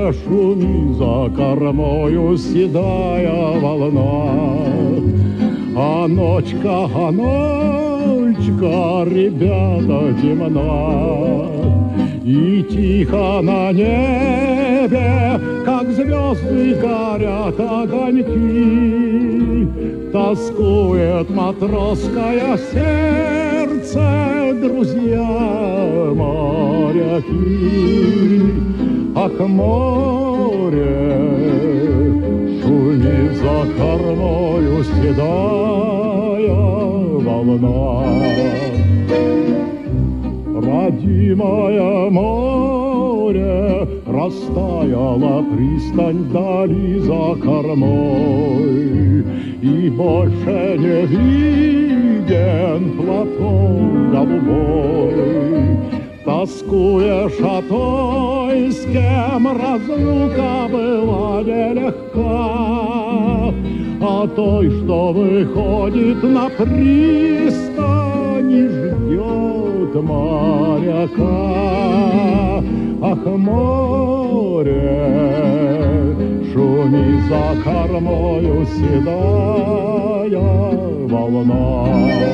шуми за кормою седая волна. А ночка, ребята, темна, и тихо на небе, как звезды, горят огоньки. Тоскует матросское сердце, друзья моряки. Ах, море, шумит за кормою седая волна. Родимое море, растаяла пристань вдали за кормой, и больше не виден платок голубой. Тоскуешь о той, с кем разлука была нелегка, о той, что выходит на пристань и ждет моряка. Ах, море, шуми за кормою седая волна.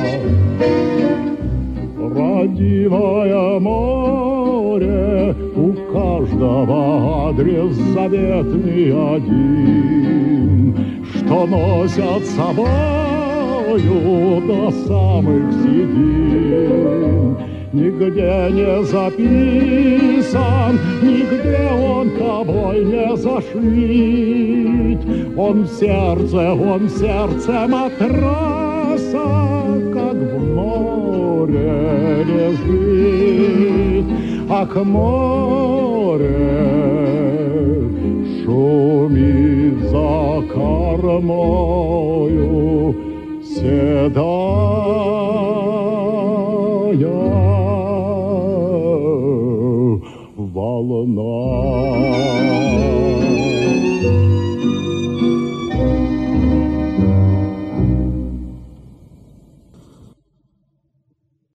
Родимое море, у каждого адрес заветный один, что носят с собою до самых седин. Нигде не записан, нигде он тобой не зашит. Он в сердце матраса, как в море лежит. Ах, море, шумит за кормою седая волна.